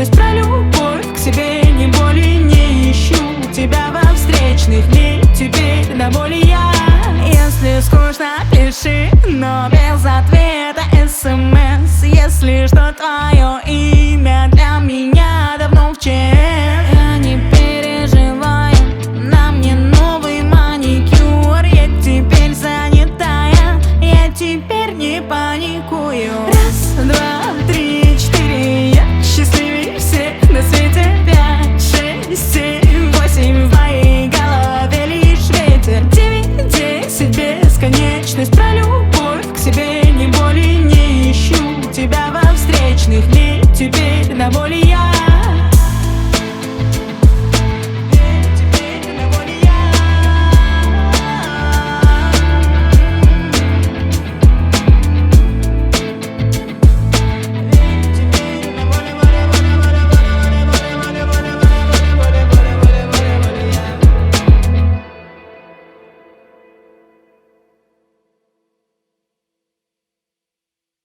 есть про любовь к себе, не более не ищу тебя во встречных дней. Теперь до боли я. Если скучно, пиши, но без ответа СМС. Если что твое